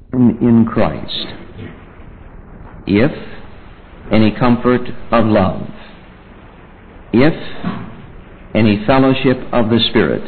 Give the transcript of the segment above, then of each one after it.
in Christ, if any comfort of love, if any fellowship of the Spirit,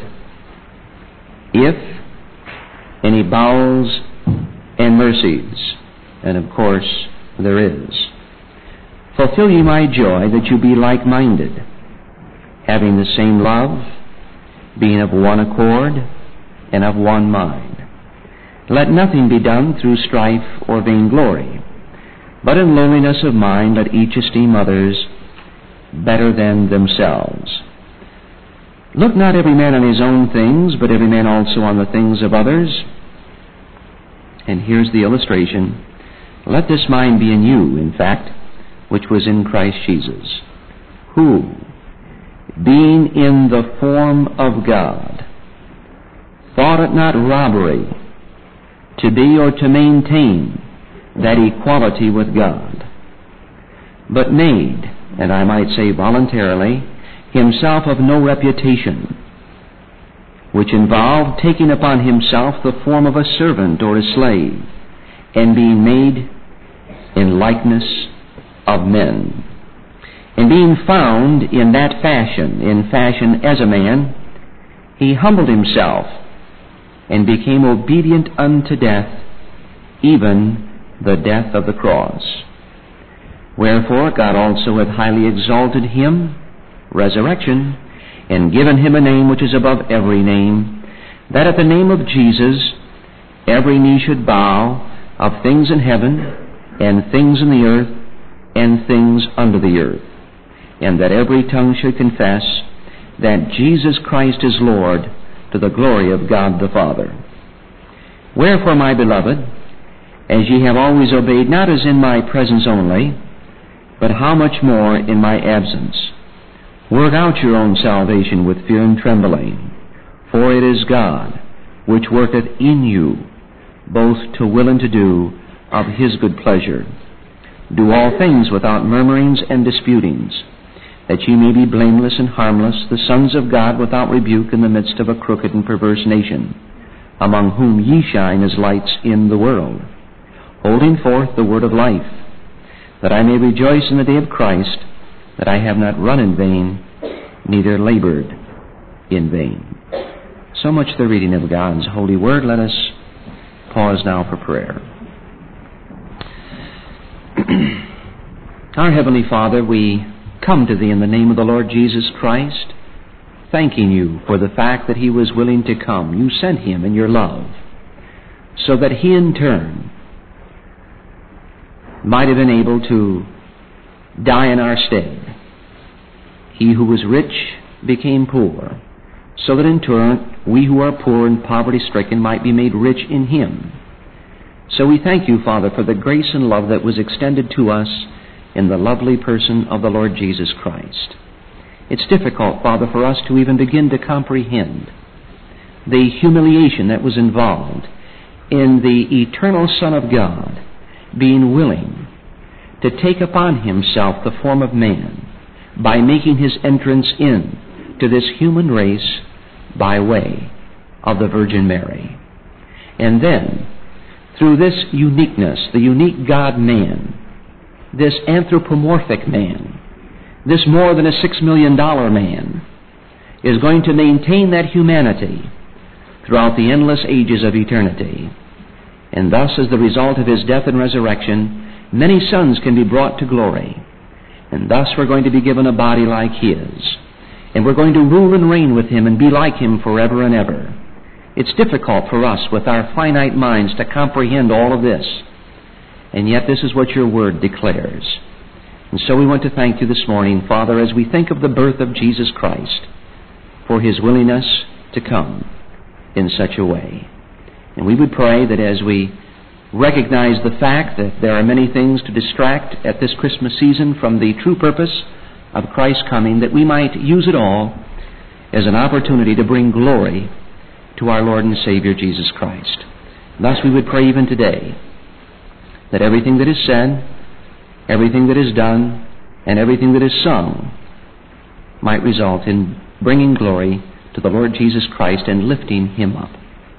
if any bowels and mercies, and of course there is. Fulfill ye my joy, that you be like-minded, having the same love, being of one accord and of one mind. Let nothing be done through strife or vainglory, but in lowliness of mind let each esteem others better than themselves. Look not every man on his own things, but every man also on the things of others. And here's the illustration. Let this mind be in you, in fact, which was in Christ Jesus, who, being in the form of God, thought it not robbery to be or to maintain that equality with God, but made, and I might say voluntarily, himself of no reputation, which involved taking upon himself the form of a servant or a slave, and being made in likeness of men. And being found in that fashion, in fashion as a man, he humbled himself and became obedient unto death, even the death of the cross. Wherefore God also hath highly exalted him, resurrection, and given him a name which is above every name, that at the name of Jesus every knee should bow, of things in heaven, and things in the earth, and things under the earth, and that every tongue should confess that Jesus Christ is Lord, to the glory of God the Father. Wherefore, my beloved, as ye have always obeyed, not as in my presence only, but how much more in my absence, work out your own salvation with fear and trembling, for it is God which worketh in you, both to will and to do of his good pleasure. Do all things without murmurings and disputings, that ye may be blameless and harmless, the sons of God without rebuke, in the midst of a crooked and perverse nation, among whom ye shine as lights in the world, holding forth the word of life, that I may rejoice in the day of Christ, that I have not run in vain, neither labored in vain. So much the reading of God's holy word. Let us pause now for prayer. Our Heavenly Father, we come to Thee in the name of the Lord Jesus Christ, thanking You for the fact that He was willing to come. You sent Him in Your love, so that He in turn might have been able to die in our stead. He who was rich became poor, so that in turn we who are poor and poverty-stricken might be made rich in Him. So we thank You, Father, for the grace and love that was extended to us in the lovely person of the Lord Jesus Christ. It's difficult, Father, for us to even begin to comprehend the humiliation that was involved in the eternal Son of God being willing to take upon Himself the form of man by making His entrance in to this human race by way of the Virgin Mary. And then, through this uniqueness, the unique God-man, this anthropomorphic man, this more than a $6 million man, is going to maintain that humanity throughout the endless ages of eternity. And thus, as the result of His death and resurrection, many sons can be brought to glory. And thus we're going to be given a body like His. And we're going to rule and reign with Him and be like Him forever and ever. It's difficult for us with our finite minds to comprehend all of this. And yet this is what Your Word declares. And so we want to thank You this morning, Father, as we think of the birth of Jesus Christ, for His willingness to come in such a way. And we would pray that as we recognize the fact that there are many things to distract at this Christmas season from the true purpose of Christ's coming, that we might use it all as an opportunity to bring glory to our Lord and Savior Jesus Christ. Thus we would pray even today that everything that is said, everything that is done, and everything that is sung might result in bringing glory to the Lord Jesus Christ and lifting Him up.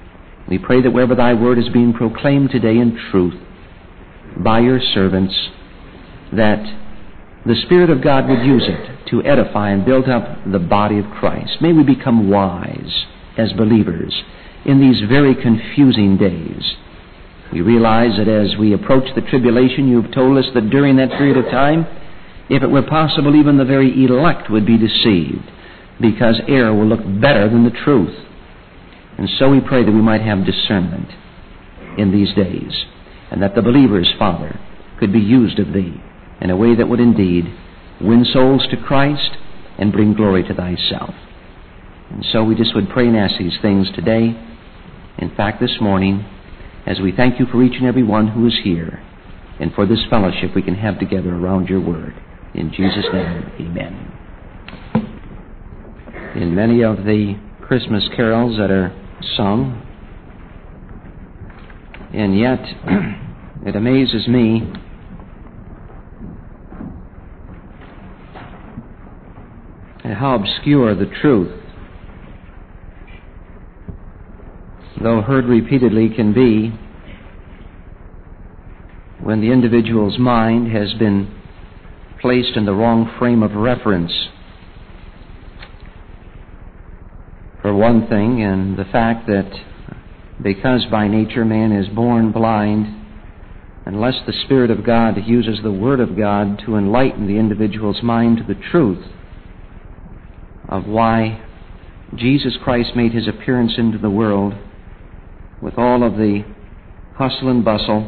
We pray that wherever Thy Word is being proclaimed today in truth by Your servants, that the Spirit of God would use it to edify and build up the body of Christ. May we become wise as believers in these very confusing days. We realize that as we approach the tribulation, You've told us that during that period of time, if it were possible, even the very elect would be deceived, because error will look better than the truth. And so we pray that we might have discernment in these days, and that the believers, Father, could be used of Thee in a way that would indeed win souls to Christ and bring glory to Thyself. And so we just would pray and ask these things today, in fact this morning, as we thank You for each and every one who is here, and for this fellowship we can have together around Your Word. In Jesus' name, amen. In many of the Christmas carols that are sung, and yet it amazes me at how obscure the truth, though heard repeatedly, can be when the individual's mind has been placed in the wrong frame of reference. For one thing, and the fact that because by nature man is born blind, unless the Spirit of God uses the Word of God to enlighten the individual's mind to the truth of why Jesus Christ made His appearance into the world with all of the hustle and bustle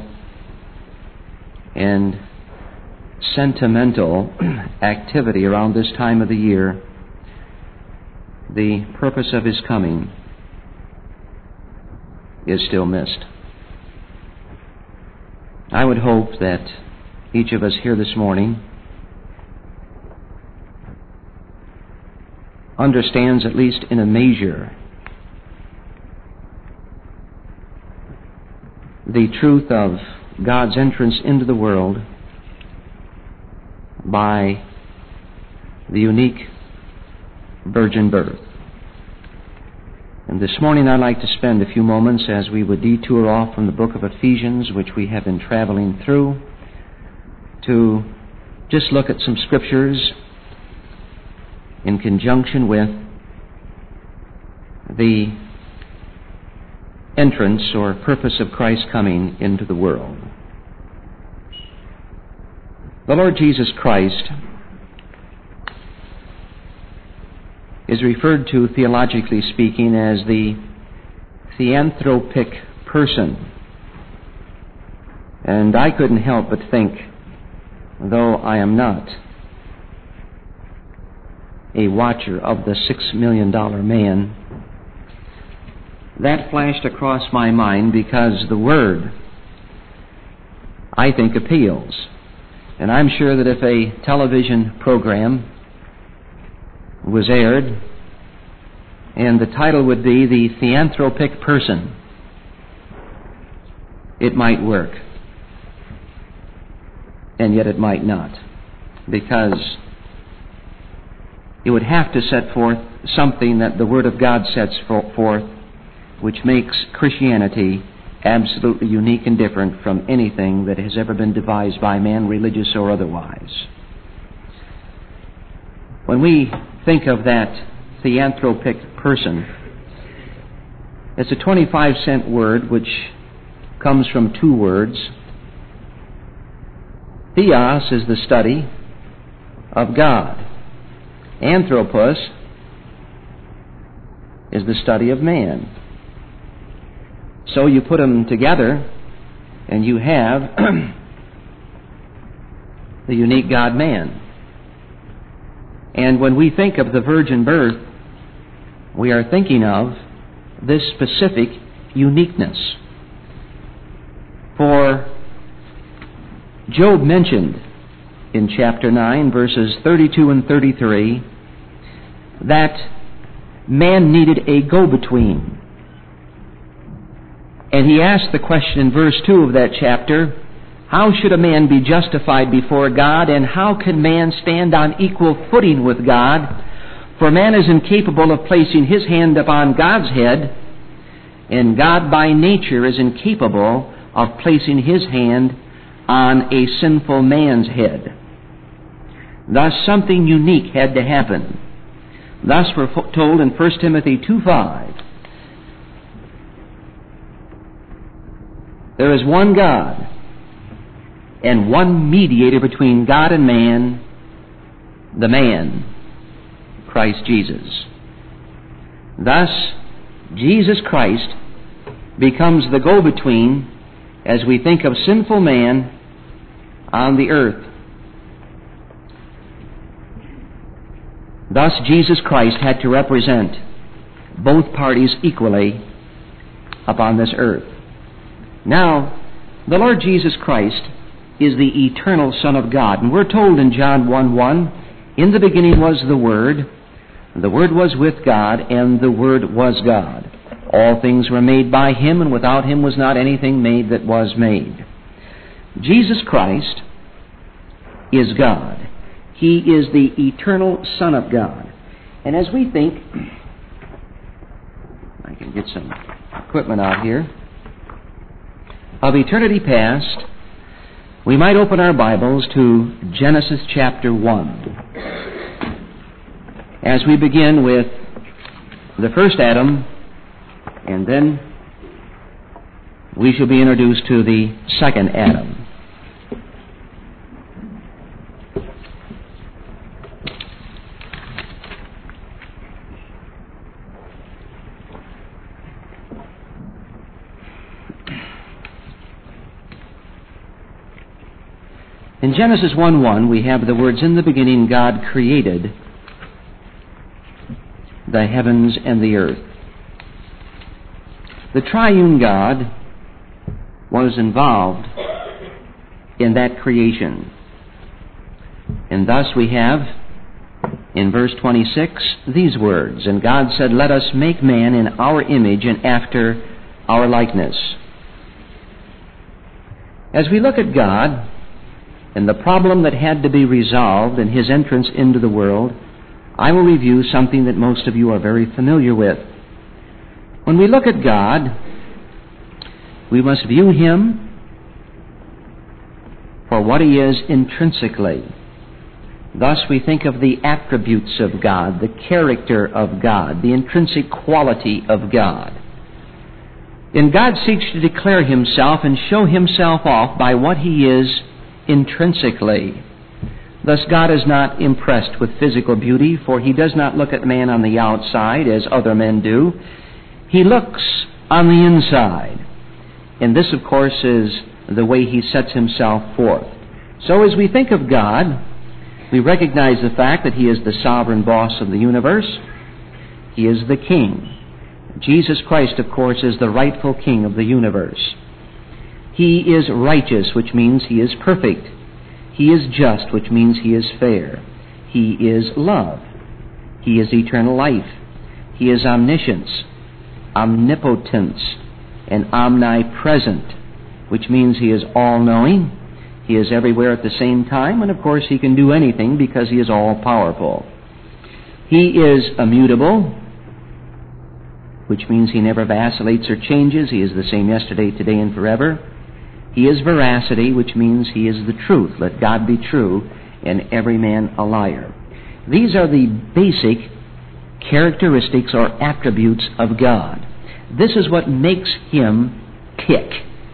and sentimental activity around this time of the year, the purpose of His coming is still missed. I would hope that each of us here this morning understands, at least in a measure, the truth of God's entrance into the world by the unique virgin birth. And this morning I'd like to spend a few moments as we would detour off from the book of Ephesians, which we have been traveling through, to just look at some scriptures in conjunction with the entrance or purpose of Christ's coming into the world. The Lord Jesus Christ is referred to, theologically speaking, as the theanthropic person. And I couldn't help but think, though I am not a watcher of the $6 Million Man, that flashed across my mind because the word, I think, appeals. And I'm sure that if a television program was aired and the title would be The Theanthropic Person, it might work. And yet it might not, because it would have to set forth something that the Word of God sets forth, which makes Christianity absolutely unique and different from anything that has ever been devised by man, religious or otherwise. When we think of that theanthropic person, it's a 25-cent word which comes from two words. Theos is the study of God. Anthropos is the study of man. So you put them together and you have the unique God-man. And when we think of the virgin birth, we are thinking of this specific uniqueness. For Job mentioned in chapter 9, verses 32 and 33, that man needed a go-between. And he asked the question in verse 2 of that chapter, how should a man be justified before God, and how can man stand on equal footing with God? For man is incapable of placing his hand upon God's head, and God by nature is incapable of placing His hand on a sinful man's head. Thus, something unique had to happen. Thus, we're told in 1 Timothy 2:5, there is one God and one mediator between God and man, the man, Christ Jesus. Thus, Jesus Christ becomes the go-between as we think of sinful man on the earth. Thus, Jesus Christ had to represent both parties equally upon this earth. Now, the Lord Jesus Christ is the eternal Son of God. And we're told in John 1:1, in the beginning was the Word was with God, and the Word was God. All things were made by Him, and without Him was not anything made that was made. Jesus Christ is God. He is the eternal Son of God. And as we think, I can get some equipment out here, of eternity past, we might open our Bibles to Genesis chapter 1. As we begin with the first Adam, and then we shall be introduced to the second Adam. In Genesis 1:1, we have the words, in the beginning God created the heavens and the earth. The triune God was involved in that creation. And thus we have, in verse 26, these words, and God said, let us make man in our image and after our likeness. As we look at God and the problem that had to be resolved in His entrance into the world, I will review something that most of you are very familiar with. When we look at God, we must view Him for what He is intrinsically. Thus we think of the attributes of God, the character of God, the intrinsic quality of God. And God seeks to declare Himself and show Himself off by what He is intrinsically. Thus God is not impressed with physical beauty, for He does not look at man on the outside as other men do. He looks on the inside. And this, of course, is the way He sets Himself forth. So as we think of God, we recognize the fact that He is the sovereign boss of the universe. He is the King. Jesus Christ, of course, is the rightful King of the universe. He is righteous, which means He is perfect. He is just, which means He is fair. He is love. He is eternal life. He is omniscience, omnipotence, and omnipresent, which means He is all-knowing. He is everywhere at the same time, and of course He can do anything because He is all-powerful. He is immutable, which means He never vacillates or changes. He is the same yesterday, today, and forever. He is veracity, which means He is the truth. Let God be true, and every man a liar. These are the basic characteristics or attributes of God. This is what makes Him tick.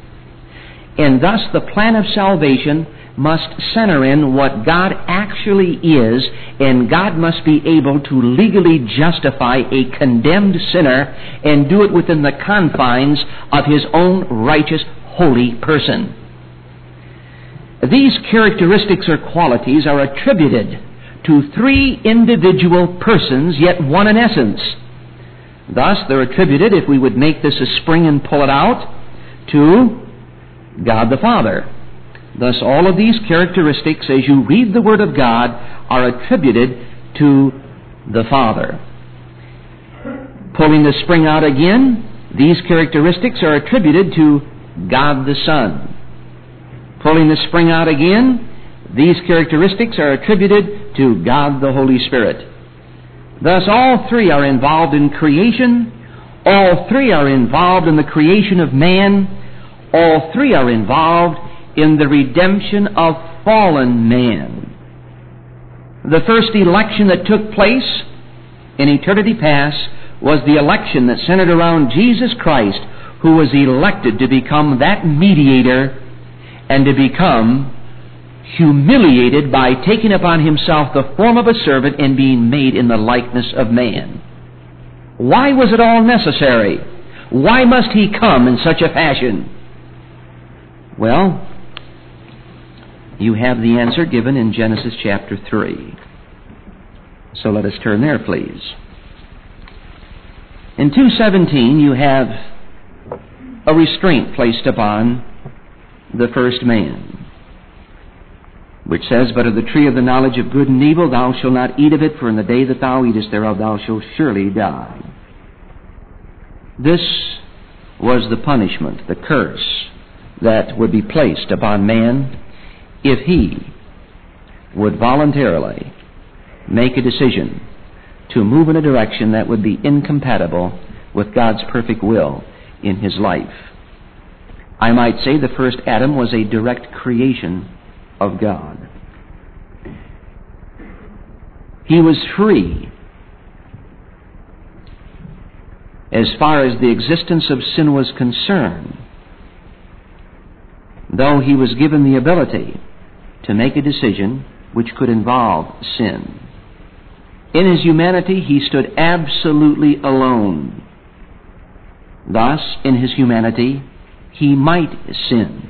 And thus the plan of salvation must center in what God actually is, and God must be able to legally justify a condemned sinner and do it within the confines of His own righteous, holy person. These characteristics or qualities are attributed to three individual persons, yet one in essence. Thus, they're attributed, if we would make this a spring and pull it out, to God the Father. Thus, all of these characteristics, as you read the Word of God, are attributed to the Father. Pulling the spring out again, these characteristics are attributed to God the Son. Pulling the spring out again, these characteristics are attributed to God the Holy Spirit. Thus, all three are involved in creation. All three are involved in the creation of man. All three are involved in the redemption of fallen man. The first election that took place in eternity past was the election that centered around Jesus Christ, who was elected to become that mediator and to become humiliated by taking upon himself the form of a servant and being made in the likeness of man. Why was it all necessary? Why must he come in such a fashion? Well, you have the answer given in Genesis chapter 3. So let us turn there, please. In 2:17, you have a restraint placed upon the first man, which says, "But of the tree of the knowledge of good and evil thou shalt not eat of it, for in the day that thou eatest thereof thou shalt surely die." This was the punishment, the curse, that would be placed upon man if he would voluntarily make a decision to move in a direction that would be incompatible with God's perfect will in his life. I might say the first Adam was a direct creation of God. He was free as far as the existence of sin was concerned, though he was given the ability to make a decision which could involve sin. In his humanity, he stood absolutely alone. Thus, in his humanity, he might sin.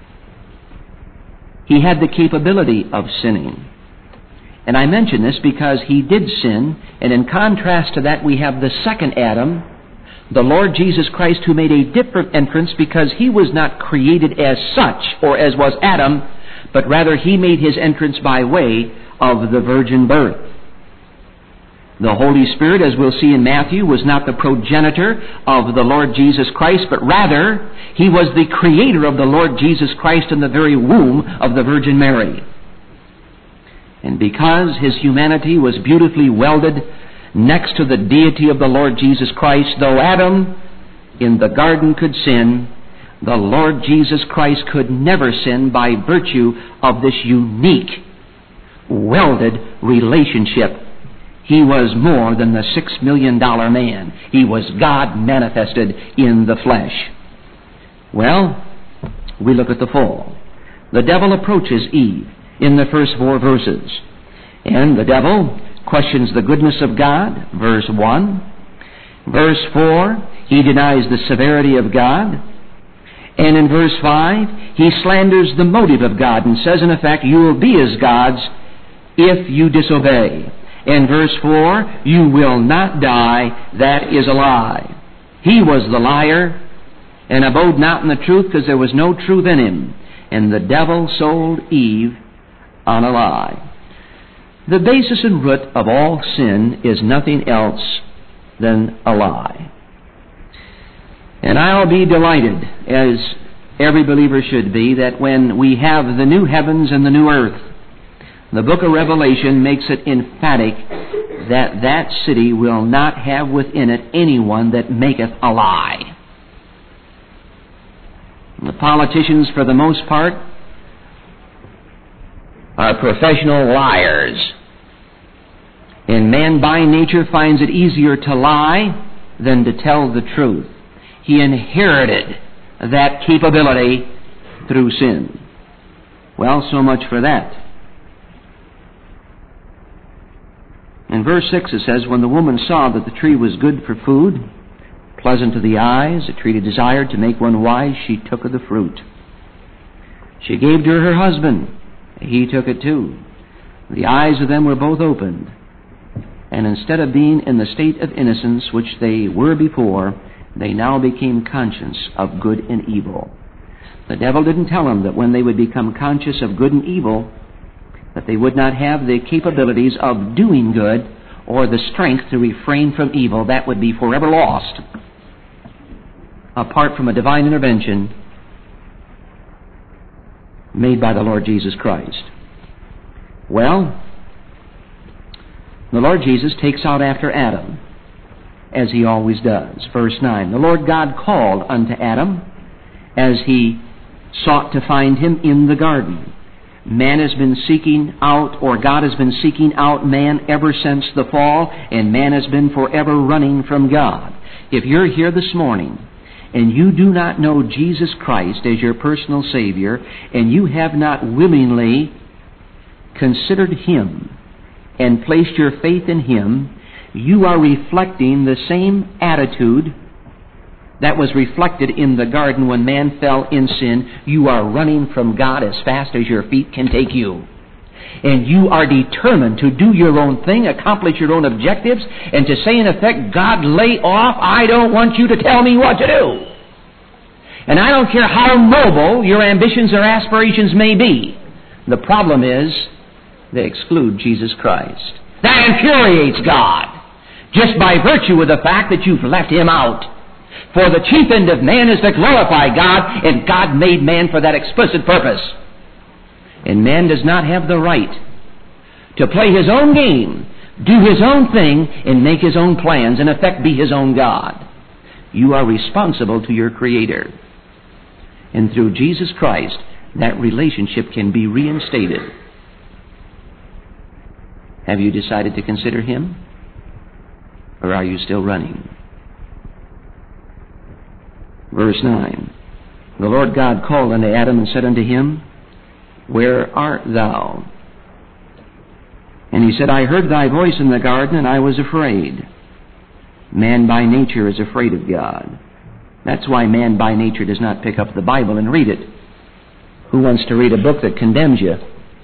He had the capability of sinning. And I mention this because he did sin, and in contrast to that we have the second Adam, the Lord Jesus Christ, who made a different entrance because he was not created as such, or as was Adam, but rather he made his entrance by way of the virgin birth. The Holy Spirit, as we'll see in Matthew, was not the progenitor of the Lord Jesus Christ, but rather he was the creator of the Lord Jesus Christ in the very womb of the Virgin Mary. And because his humanity was beautifully welded next to the deity of the Lord Jesus Christ, though Adam in the garden could sin, the Lord Jesus Christ could never sin by virtue of this unique, welded relationship. He was more than the $6 million man. He was God manifested in the flesh. Well, we look at the fall. The devil approaches Eve in the first 4 verses. And the devil questions the goodness of God, verse 1. Verse 4, he denies the severity of God. And in verse 5, he slanders the motive of God and says, in effect, you will be as gods if you disobey. In verse 4, you will not die. That is a lie. He was the liar and abode not in the truth because there was no truth in him. And the devil sold Eve on a lie. The basis and root of all sin is nothing else than a lie. And I'll be delighted, as every believer should be, that when we have the new heavens and the new earth, the book of Revelation makes it emphatic that that city will not have within it anyone that maketh a lie. The politicians, for the most part, are professional liars. And man by nature finds it easier to lie than to tell the truth. He inherited that capability through sin. Well, so much for that. In verse 6 it says, when the woman saw that the tree was good for food, pleasant to the eyes, a tree to desire to make one wise, she took of the fruit. She gave to her husband. He took it too. The eyes of them were both opened. And instead of being in the state of innocence which they were before, they now became conscious of good and evil. The devil didn't tell them that when they would become conscious of good and evil, that they would not have the capabilities of doing good or the strength to refrain from evil. That would be forever lost apart from a divine intervention made by the Lord Jesus Christ. Well, the Lord Jesus takes out after Adam. as he always does. Verse 9, the Lord God called unto Adam as he sought to find him in the garden. Man has been seeking out, or God has been seeking out man ever since the fall, and man has been forever running from God. If you're here this morning and you do not know Jesus Christ as your personal Savior, and you have not willingly considered Him and placed your faith in Him, you are reflecting the same attitude that was reflected in the garden when man fell in sin. You are running from God as fast as your feet can take you. And you are determined to do your own thing, accomplish your own objectives, and to say in effect, God, lay off, I don't want you to tell me what to do. And I don't care how noble your ambitions or aspirations may be. The problem is, they exclude Jesus Christ. That infuriates God, just by virtue of the fact that you've left Him out. For the chief end of man is to glorify God, and God made man for that explicit purpose. And man does not have the right to play his own game, do his own thing, and make his own plans, in effect be his own God. You are responsible to your Creator. And through Jesus Christ, that relationship can be reinstated. Have you decided to consider Him? Or are you still running? Verse 9, the Lord God called unto Adam and said unto him, Where art thou? And he said, I heard thy voice in the garden, and I was afraid. Man by nature is afraid of God. That's why man by nature does not pick up the Bible and read it. Who wants to read a book that condemns you?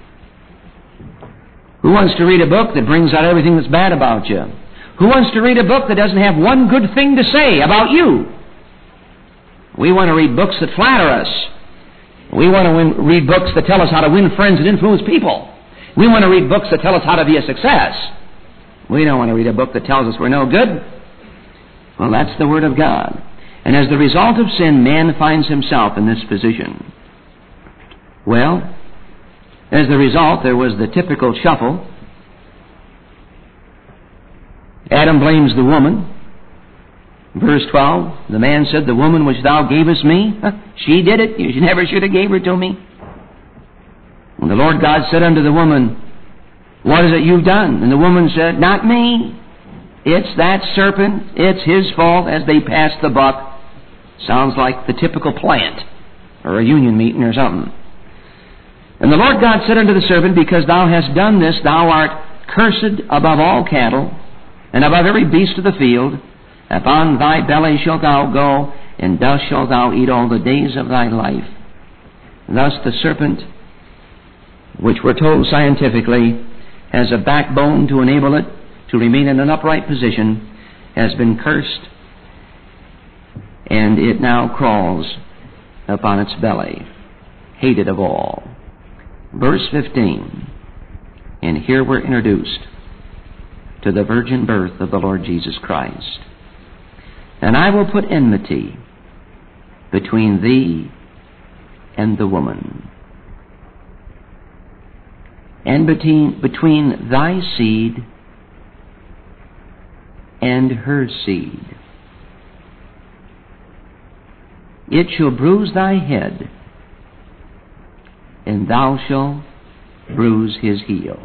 Who wants to read a book that brings out everything that's bad about you? Who wants to read a book that doesn't have one good thing to say about you? We want to read books that flatter us. We want to read books that tell us how to win friends and influence people. We want to read books that tell us how to be a success. We don't want to read a book that tells us we're no good. Well, that's the Word of God. And as the result of sin, man finds himself in this position. Well, as the result, there was the typical shuffle. Adam blames the woman. Verse 12, the man said, The woman which thou gavest me, she did it. You never should have gave her to me. And the Lord God said unto the woman, What is it you've done? And the woman said, Not me. It's that serpent. It's his fault. As they passed the buck. Sounds like the typical plant, or a union meeting or something. And the Lord God said unto the serpent, Because thou hast done this, thou art cursed above all cattle, and above every beast of the field. Upon thy belly shalt thou go, and dust shalt thou eat all the days of thy life. Thus the serpent, which we're told scientifically has a backbone to enable it to remain in an upright position, has been cursed, and it now crawls upon its belly, hated of all. Verse 15, and here we're introduced to the virgin birth of the Lord Jesus Christ. And I will put enmity between thee and the woman, and between thy seed and her seed. It shall bruise thy head, and thou shalt bruise his heel.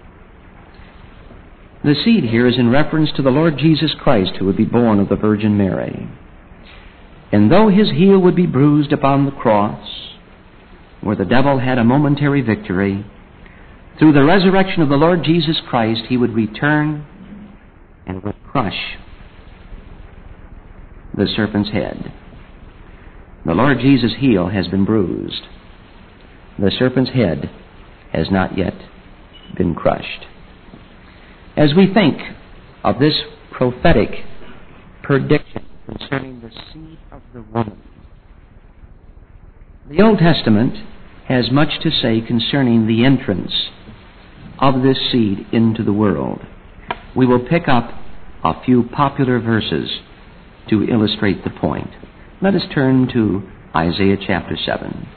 The seed here is in reference to the Lord Jesus Christ, who would be born of the Virgin Mary. And though his heel would be bruised upon the cross, where the devil had a momentary victory, through the resurrection of the Lord Jesus Christ, he would return and would crush the serpent's head. The Lord Jesus' heel has been bruised. The serpent's head has not yet been crushed. As we think of this prophetic prediction concerning the seed of the woman, the Old Testament has much to say concerning the entrance of this seed into the world. We will pick up a few popular verses to illustrate the point. Let us turn to Isaiah chapter 7.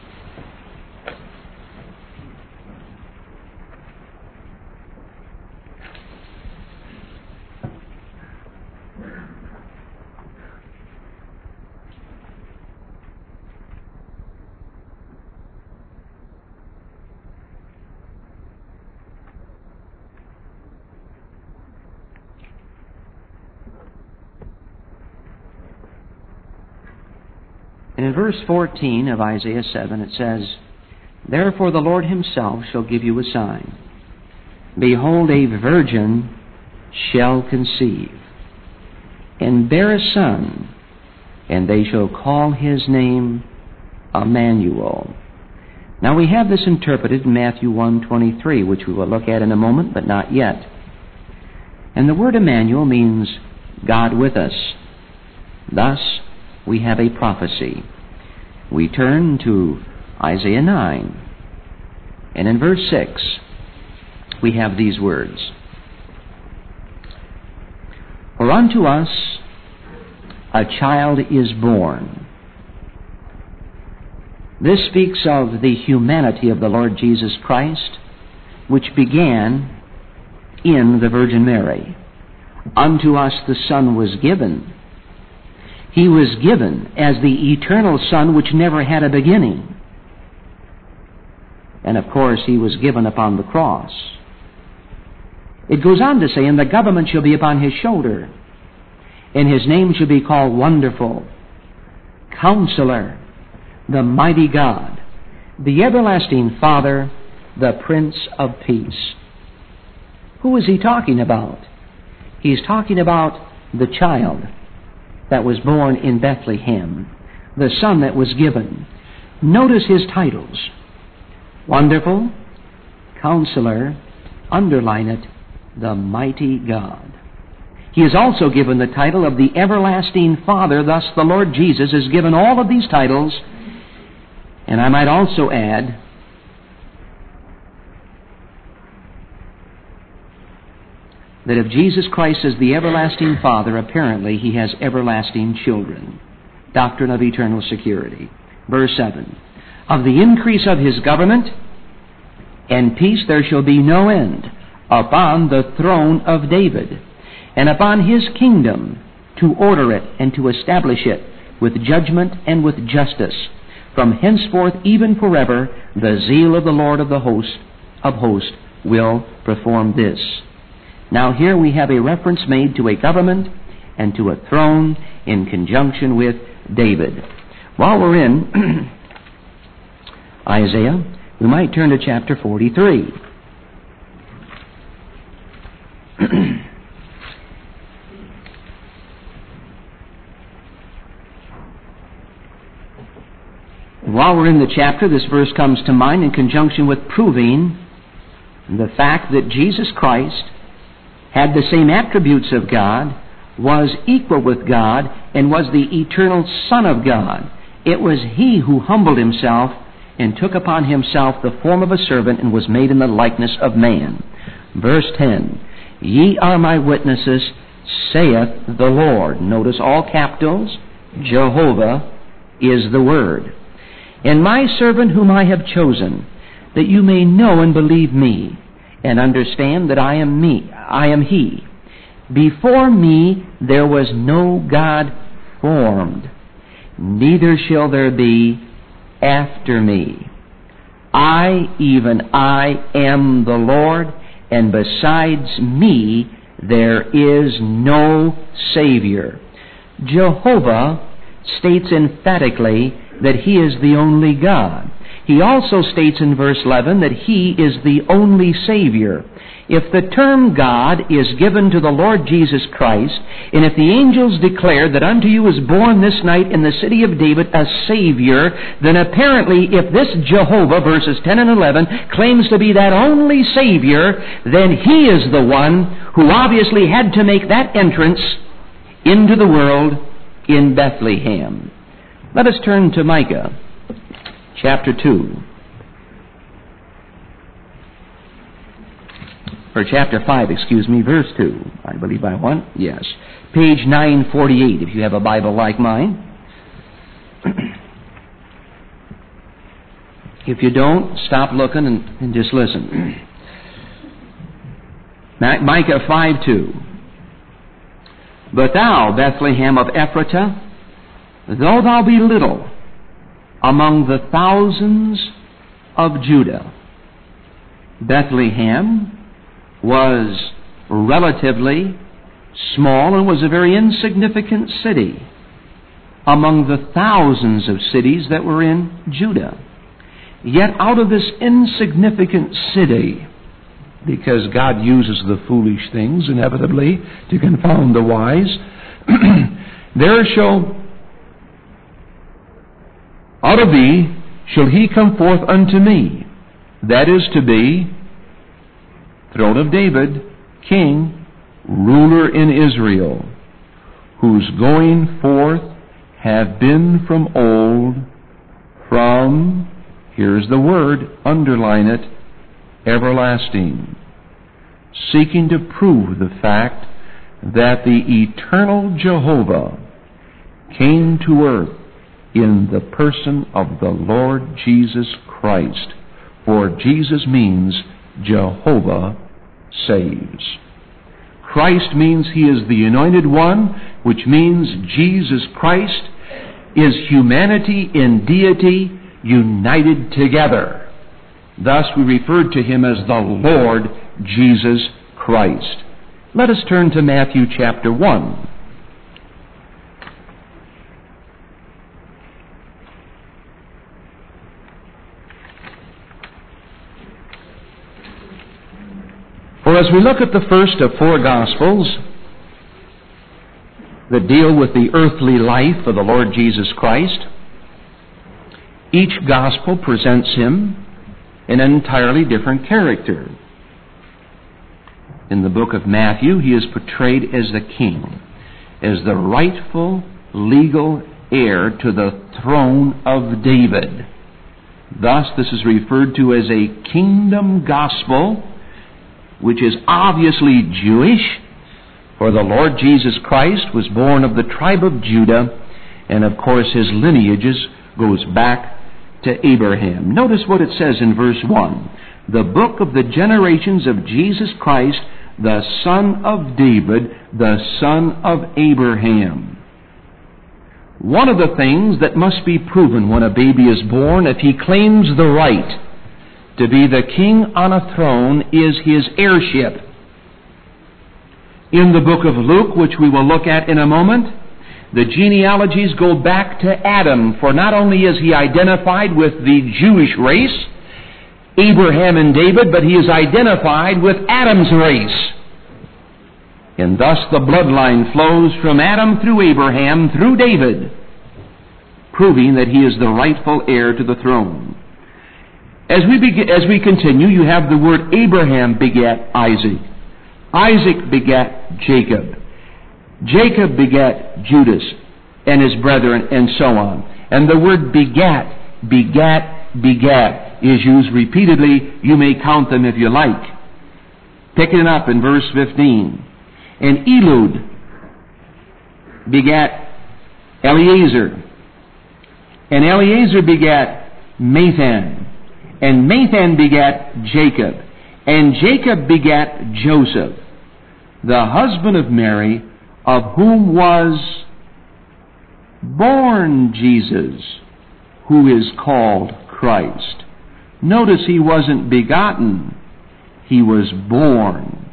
And in verse 14 of Isaiah 7 it says, "Therefore the Lord himself shall give you a sign. Behold, a virgin shall conceive, and bear a son, and they shall call his name Emmanuel." Now we have this interpreted in Matthew 1:23, which we will look at in a moment, but not yet. And the word Emmanuel means God with us. Thus, we have a prophecy. We turn to Isaiah 9, and in verse 6, we have these words, "For unto us a child is born." This speaks of the humanity of the Lord Jesus Christ, which began in the Virgin Mary. Unto us the Son was given. He was given as the eternal Son which never had a beginning. And of course, he was given upon the cross. It goes on to say, "And the government shall be upon his shoulder, and his name shall be called Wonderful, Counselor, the Mighty God, the Everlasting Father, the Prince of Peace." Who is he talking about? He's talking about the child that was born in Bethlehem, the Son that was given. Notice his titles: Wonderful, Counselor, underline it, the Mighty God. He is also given the title of the Everlasting Father. Thus the Lord Jesus is given all of these titles. And I might also add that if Jesus Christ is the everlasting Father, apparently he has everlasting children. Doctrine of eternal security. Verse 7, "Of the increase of his government and peace there shall be no end upon the throne of David, and upon his kingdom, to order it and to establish it with judgment and with justice. From henceforth even forever the zeal of the Lord of hosts will perform this." Now here we have a reference made to a government and to a throne in conjunction with David. While we're in Isaiah, we might turn to chapter 43. While we're in the chapter, this verse comes to mind in conjunction with proving the fact that Jesus Christ had the same attributes of God, was equal with God, and was the eternal Son of God. It was he who humbled himself and took upon himself the form of a servant and was made in the likeness of man. Verse 10, "Ye are my witnesses, saith the Lord." Notice all capitals. Jehovah is the word. "And my servant whom I have chosen, that you may know and believe me, and understand that I am he. Before me there was no God formed, neither shall there be after me. I, even I, am the Lord, and besides me there is no Savior." Jehovah states emphatically that he is the only God. He also states in verse 11 that he is the only Savior. If the term God is given to the Lord Jesus Christ, and if the angels declare that unto you is born this night in the city of David a Savior, then apparently if this Jehovah, verses 10 and 11, claims to be that only Savior, then he is the one who obviously had to make that entrance into the world in Bethlehem. Let us turn to Micah, chapter 2. Or chapter 5, verse 2. I believe I want. Yes. Page 948, if you have a Bible like mine. If you don't, stop looking and just listen. Micah 5:2. "But thou, Bethlehem of Ephratah, though thou be little among the thousands of Judah." Bethlehem was relatively small and was a very insignificant city. among the thousands of cities that were in Judah. Yet out of this insignificant city, because God uses the foolish things inevitably to confound the wise, there shall, out of thee shall he come forth unto me, that is to be, throne of David, king, ruler in Israel, whose going forth have been from old, from, here's the word, underline it, everlasting, seeking to prove the fact that the eternal Jehovah came to earth in the person of the Lord Jesus Christ. For Jesus means Jehovah saves. Christ means He is the Anointed One, which means Jesus Christ is humanity and deity united together. Thus we referred to Him as the Lord Jesus Christ. Let us turn to Matthew chapter 1. For as we look at the first of four Gospels that deal with the earthly life of the Lord Jesus Christ, each Gospel presents Him in an entirely different character. In the book of Matthew, He is portrayed as the king, as the rightful legal heir to the throne of David. Thus, this is referred to as a kingdom gospel, which is obviously Jewish, for the Lord Jesus Christ was born of the tribe of Judah, and of course His lineages goes back to Abraham. Notice what it says in verse 1. The book of the generations of Jesus Christ, the son of David, the son of Abraham. One of the things that must be proven when a baby is born, if he claims the right to be the king on a throne, is his heirship. In the book of Luke, which we will look at in a moment, the genealogies go back to Adam, for not only is he identified with the Jewish race, Abraham and David, but he is identified with Adam's race. And thus the bloodline flows from Adam through Abraham through David, proving that he is the rightful heir to the throne. As we continue, you have the word Abraham begat Isaac. Isaac begat Jacob. Jacob begat Judas and his brethren, and so on. And the word begat, begat, begat is used repeatedly. You may count them if you like. Picking it up in verse 15. And Elud begat Eleazar. And Eleazar begat Mathan. And Mathan begat Jacob. And Jacob begat Joseph, the husband of Mary, of whom was born Jesus, who is called Christ. Notice he wasn't begotten, he was born.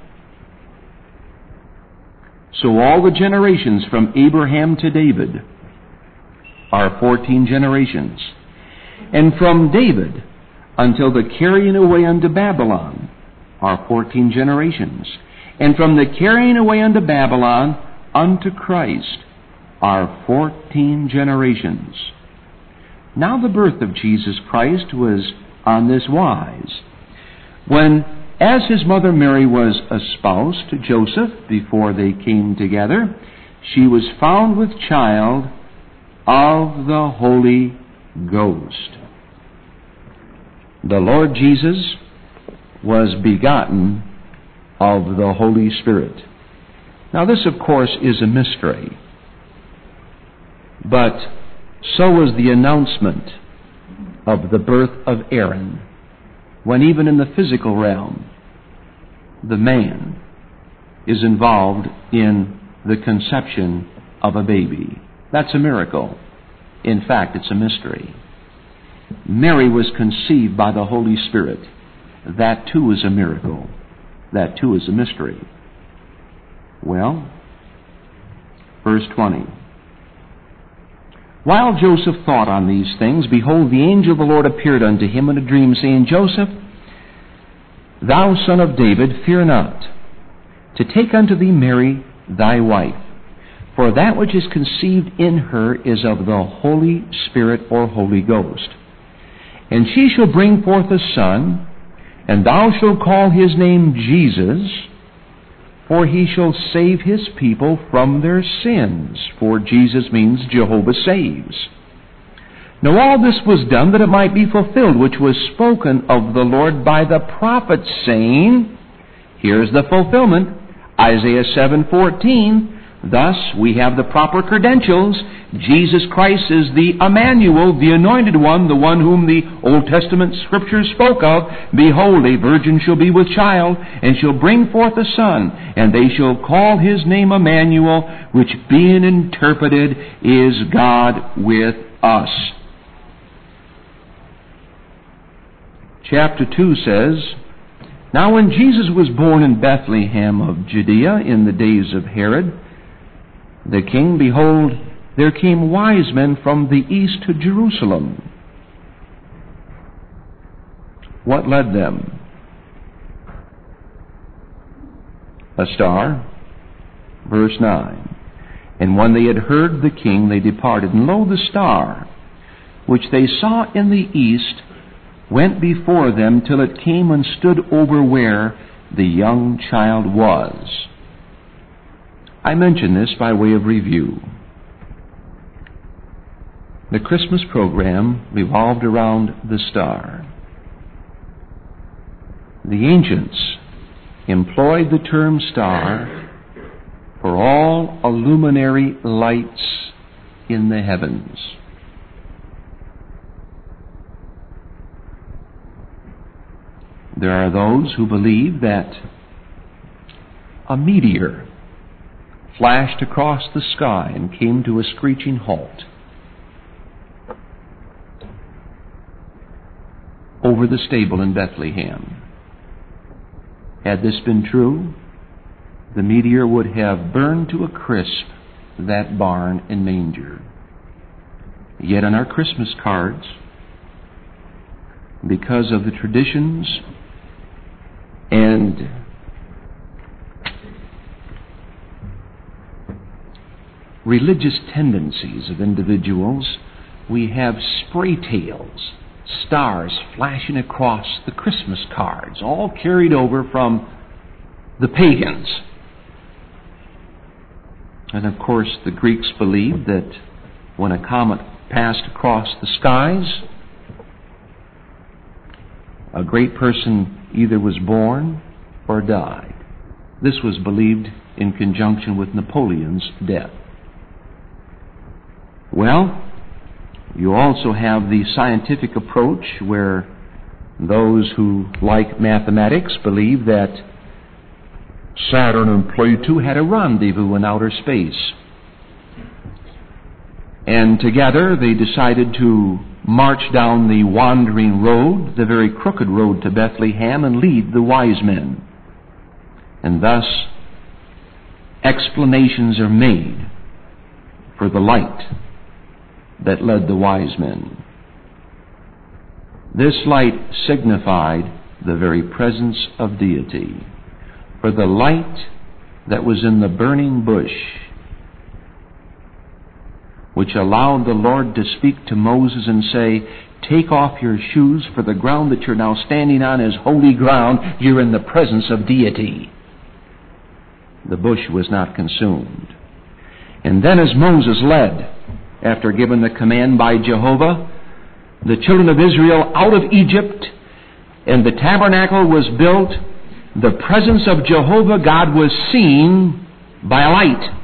So all the generations from Abraham to David are 14 generations. And from David until the carrying away unto Babylon are 14 generations. And from the carrying away unto Babylon unto Christ are 14 generations. Now the birth of Jesus Christ was on this wise. When, as his mother Mary was espoused to Joseph before they came together, she was found with child of the Holy Ghost. The Lord Jesus was begotten of the Holy Spirit. Now this, of course, is a mystery. But so was the announcement of the birth of Aaron, when even in the physical realm, the man is involved in the conception of a baby. That's a miracle. In fact, it's a mystery. Mary was conceived by the Holy Spirit. That too is a miracle. That too is a mystery. Well, verse 20. While Joseph thought on these things, behold, the angel of the Lord appeared unto him in a dream, saying, Joseph, thou son of David, fear not to take unto thee Mary thy wife, for that which is conceived in her is of the Holy Spirit or Holy Ghost. And she shall bring forth a son, and thou shalt call his name Jesus, for he shall save his people from their sins. For Jesus means Jehovah saves. Now all this was done that it might be fulfilled, which was spoken of the Lord by the prophet, saying, here's the fulfillment, Isaiah 7:14, thus we have the proper credentials. Jesus Christ is the Emmanuel, the Anointed One, the one whom the Old Testament Scriptures spoke of. Behold, a virgin shall be with child, and shall bring forth a son, and they shall call his name Emmanuel, which being interpreted is God with us. Chapter 2 says, Now when Jesus was born in Bethlehem of Judea in the days of Herod the king, behold, there came wise men from the east to Jerusalem. What led them? A star. Verse 9. And when they had heard the king, they departed. And lo, the star, which they saw in the east, went before them till it came and stood over where the young child was. I mention this by way of review. The Christmas program revolved around the star. The ancients employed the term star for all illuminary lights in the heavens. There are those who believe that a meteor flashed across the sky and came to a screeching halt over the stable in Bethlehem. Had this been true, the meteor would have burned to a crisp that barn and manger. Yet on our Christmas cards, because of the traditions and religious tendencies of individuals, we have spray tails, stars flashing across the Christmas cards, all carried over from the pagans. And of course, the Greeks believed that when a comet passed across the skies, a great person either was born or died. This was believed in conjunction with Napoleon's death. Well, you also have the scientific approach where those who like mathematics believe that Saturn and Pluto had a rendezvous in outer space. And together they decided to march down the wandering road, the very crooked road to Bethlehem, and lead the wise men. And thus, explanations are made for the light that led the wise men. This light signified the very presence of deity. For the light that was in the burning bush, which allowed the Lord to speak to Moses and say, take off your shoes, for the ground that you're now standing on is holy ground. You're in the presence of deity. The bush was not consumed. And then as Moses led, after given the command by Jehovah, the children of Israel out of Egypt, and the tabernacle was built, the presence of Jehovah God was seen by a light.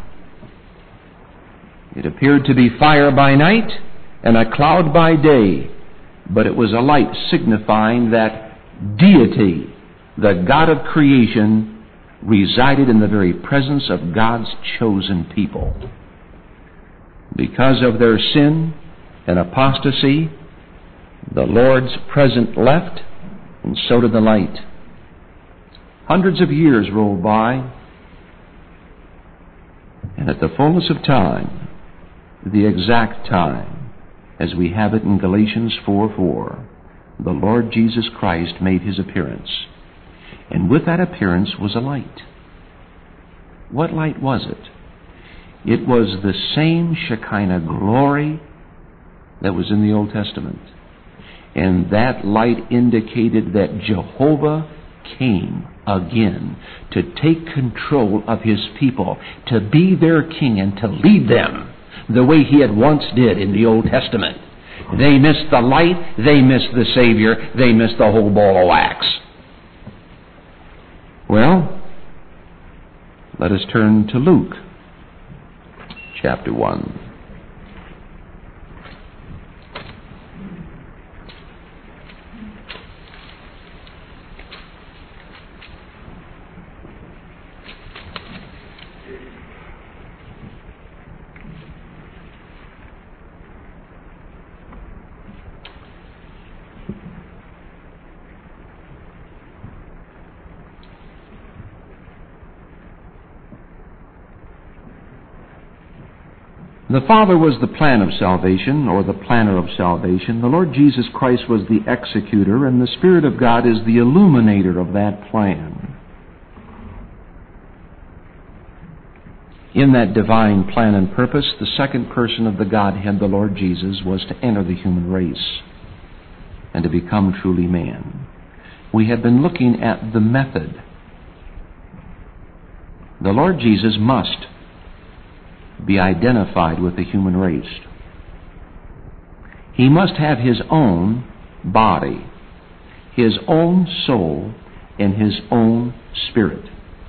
It appeared to be fire by night and a cloud by day, but it was a light signifying that deity, the God of creation, resided in the very presence of God's chosen people. Because of their sin and apostasy, the Lord's presence left, and so did the light. Hundreds of years rolled by, and at the fullness of time, the exact time, as we have it in Galatians 4:4, the Lord Jesus Christ made his appearance. And with that appearance was a light. What light was it? It was the same Shekinah glory that was in the Old Testament. And that light indicated that Jehovah came again to take control of his people, to be their king and to lead them the way he had once did in the Old Testament. They missed the light, they missed the Savior, they missed the whole ball of wax. Well, let us turn to Luke, chapter 1. The Father was the plan of salvation, or the planner of salvation. The Lord Jesus Christ was the executor, and the Spirit of God is the illuminator of that plan. In that divine plan and purpose, the second person of the Godhead, the Lord Jesus, was to enter the human race and to become truly man. We have been looking at the method. The Lord Jesus must be identified with the human race. He must have his own body, his own soul, and his own spirit.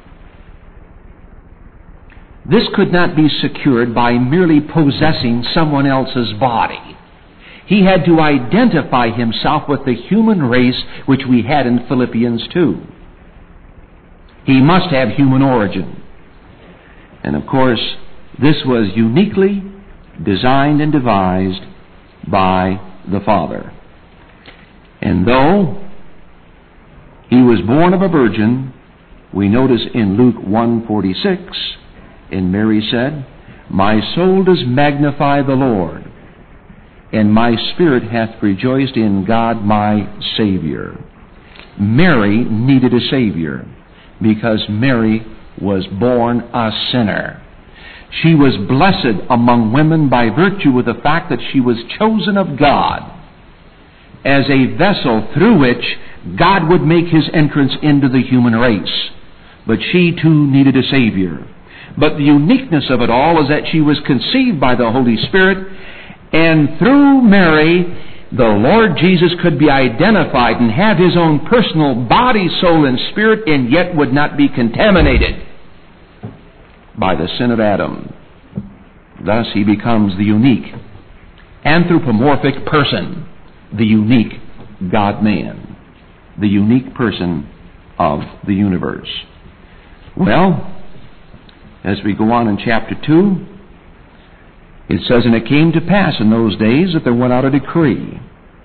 This could not be secured by merely possessing someone else's body. He had to identify himself with the human race, which we had in Philippians 2. He must have human origin. And of course, this was uniquely designed and devised by the Father. And though he was born of a virgin, we notice in Luke 1:46, and Mary said, "My soul does magnify the Lord, and my spirit hath rejoiced in God my Savior." Mary needed a Savior because Mary was born a sinner. She was blessed among women by virtue of the fact that she was chosen of God as a vessel through which God would make his entrance into the human race. But she too needed a Savior. But the uniqueness of it all is that she was conceived by the Holy Spirit, and through Mary, the Lord Jesus could be identified and have his own personal body, soul, and spirit, and yet would not be contaminated by the sin of Adam. Thus he becomes the unique anthropomorphic person, the unique God-man, the unique person of the universe. Well, as we go on in chapter 2, it says, "And it came to pass in those days that there went out a decree."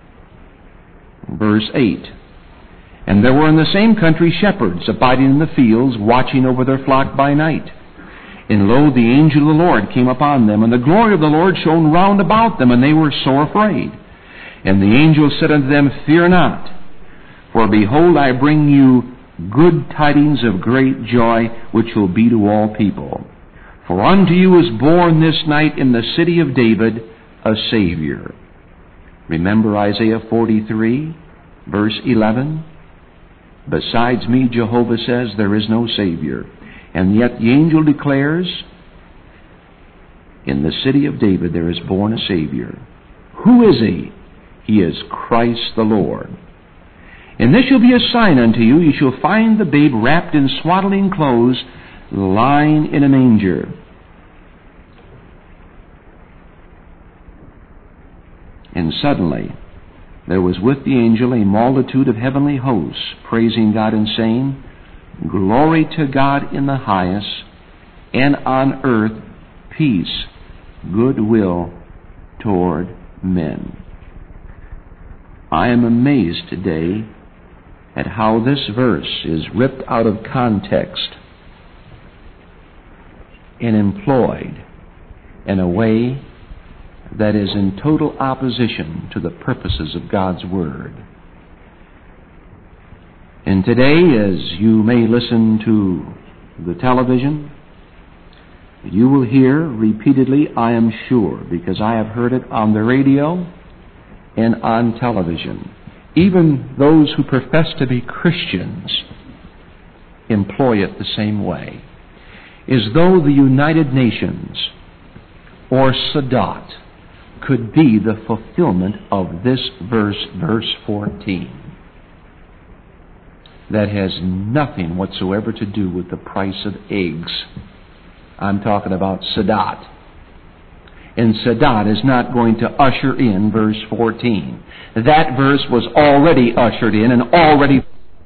Verse 8, "And there were in the same country shepherds abiding in the fields, watching over their flock by night. And lo, the angel of the Lord came upon them, and the glory of the Lord shone round about them, and they were sore afraid. And the angel said unto them, Fear not, for behold, I bring you good tidings of great joy, which will be to all people. For unto you is born this night in the city of David a Savior." Remember Isaiah 43, verse 11? "Besides me," Jehovah says, "there is no Savior." And yet the angel declares, in the city of David there is born a Savior. Who is he? He is Christ the Lord. "And this shall be a sign unto you, you shall find the babe wrapped in swaddling clothes, lying in a manger." And suddenly there was with the angel a multitude of heavenly hosts, praising God and saying, "Glory to God in the highest, and on earth peace, goodwill toward men." I am amazed today at how this verse is ripped out of context and employed in a way that is in total opposition to the purposes of God's Word. And today, as you may listen to the television, you will hear repeatedly, I am sure, because I have heard it on the radio and on television. Even those who profess to be Christians employ it the same way, as though the United Nations or Sadat could be the fulfillment of this verse 14. That has nothing whatsoever to do with the price of eggs. I'm talking about Sadat. And Sadat is not going to usher in verse 14. That verse was already ushered in and already.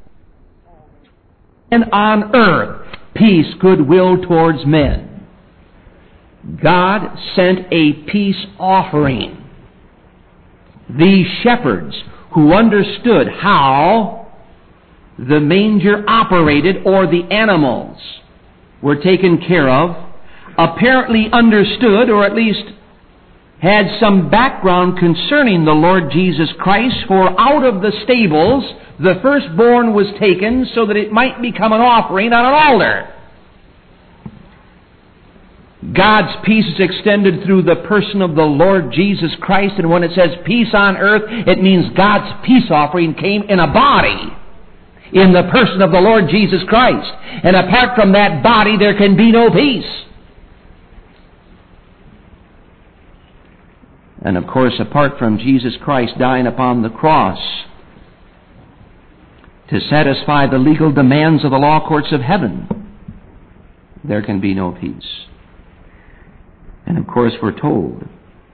And on earth, peace, goodwill towards men. God sent a peace offering. These shepherds who understood how the manger operated, or the animals were taken care of, apparently understood, or at least had some background concerning the Lord Jesus Christ, for out of the stables the firstborn was taken so that it might become an offering on an altar. God's peace is extended through the person of the Lord Jesus Christ, and when it says peace on earth, it means God's peace offering came in a body, in the person of the Lord Jesus Christ. And apart from that body, there can be no peace. And of course, apart from Jesus Christ dying upon the cross to satisfy the legal demands of the law courts of heaven, there can be no peace. And of course, we're told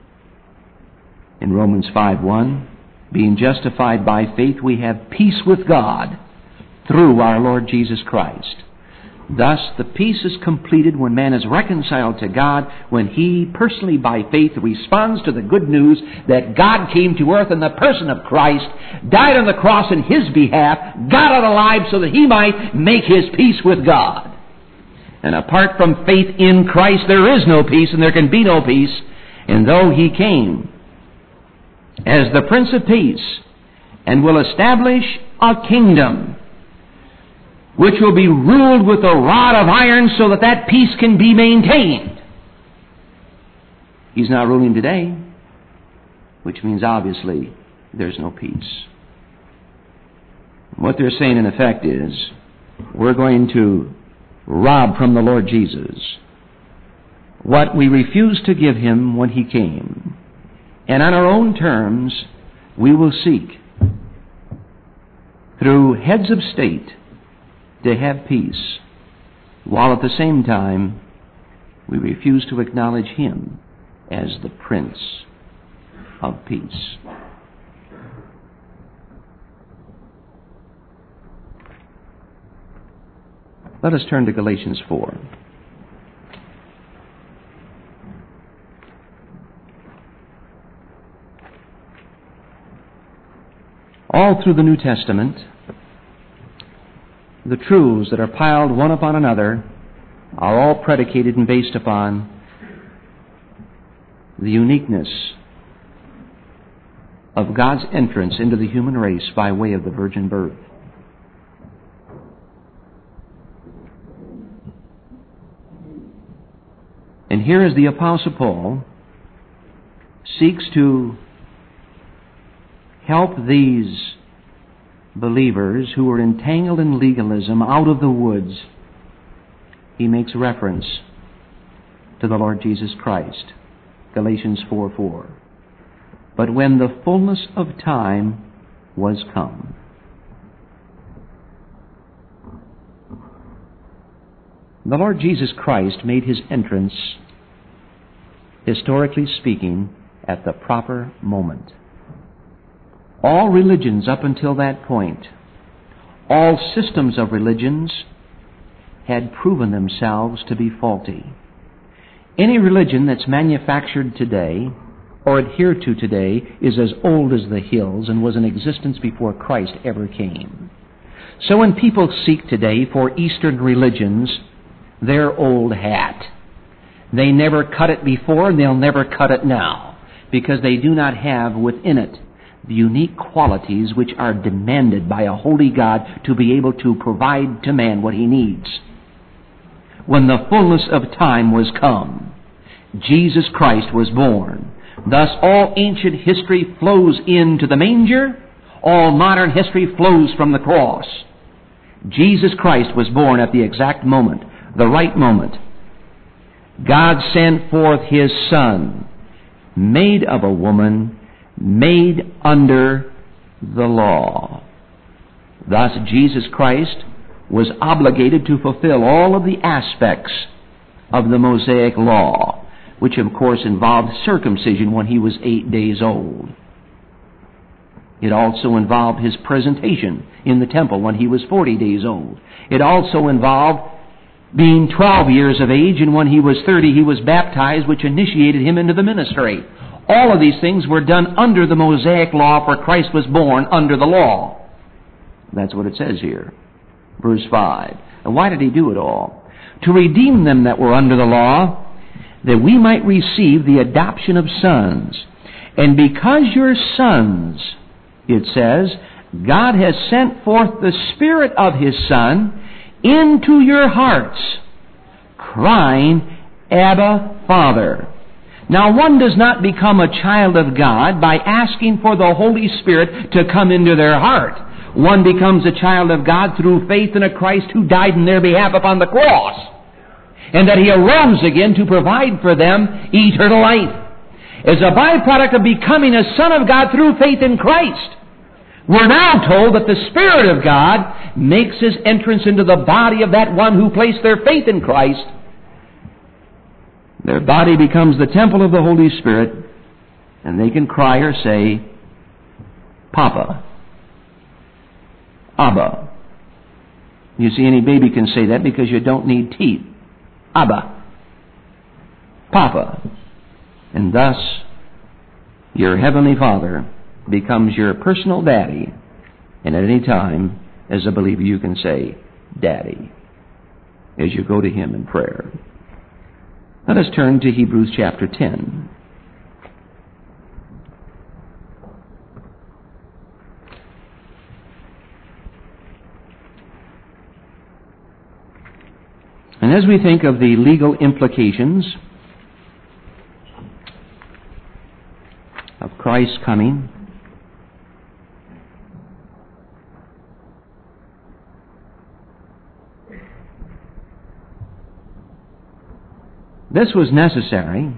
in Romans 5:1, being justified by faith, we have peace with God through our Lord Jesus Christ. Thus, the peace is completed when man is reconciled to God, when he personally, by faith, responds to the good news that God came to earth in the person of Christ, died on the cross in his behalf, got out alive so that he might make his peace with God. And apart from faith in Christ, there is no peace, and there can be no peace. And though he came as the Prince of Peace and will establish a kingdom which will be ruled with a rod of iron so that that peace can be maintained, he's not ruling today, which means obviously there's no peace. What they're saying in effect is, we're going to rob from the Lord Jesus what we refused to give him when he came, and on our own terms we will seek through heads of state to have peace, while at the same time we refuse to acknowledge him as the Prince of Peace. Let us turn to Galatians 4. All through the New Testament, the truths that are piled one upon another are all predicated and based upon the uniqueness of God's entrance into the human race by way of the virgin birth. And here as the Apostle Paul seeks to help these believers who are entangled in legalism out of the woods, he makes reference to the Lord Jesus Christ. Galatians 4:4. But when the fullness of time was come. The Lord Jesus Christ made his entrance, historically speaking, at the proper moment. All religions up until that point, all systems of religions, had proven themselves to be faulty. Any religion that's manufactured today or adhered to today is as old as the hills and was in existence before Christ ever came. So when people seek today for Eastern religions, they're old hat. They never cut it before and they'll never cut it now. because they do not have within it the unique qualities which are demanded by a holy God to be able to provide to man what he needs. When the fullness of time was come, Jesus Christ was born. Thus all ancient history flows into the manger. All modern history flows from the cross. Jesus Christ was born at the exact moment, the right moment. God sent forth His Son, made of a woman, made under the law. Thus Jesus Christ was obligated to fulfill all of the aspects of the Mosaic law, which of course involved circumcision when He was 8 days old. It also involved His presentation in the temple when He was 40 days old. It also involved being 12 years of age, and when He was 30 He was baptized, which initiated Him into the ministry. All of these things were done under the Mosaic law, for Christ was born under the law. That's what it says here. Verse 5. And why did He do it all? To redeem them that were under the law, that we might receive the adoption of sons. And because you're sons, it says, God has sent forth the Spirit of His Son into your hearts, crying, Abba, Father. Now, one does not become a child of God by asking for the Holy Spirit to come into their heart. One becomes a child of God through faith in a Christ who died in their behalf upon the cross, and that He arose again to provide for them eternal life. As a byproduct of becoming a son of God through faith in Christ, we're now told that the Spirit of God makes His entrance into the body of that one who placed their faith in Christ. Their body becomes the temple of the Holy Spirit, and they can cry or say, Papa, Abba. You see, any baby can say that because you don't need teeth. Abba, Papa. And thus, your Heavenly Father becomes your personal daddy, and at any time, as a believer, you can say, Daddy, as you go to Him in prayer. Let us turn to Hebrews chapter 10. And as we think of the legal implications of Christ's coming, this was necessary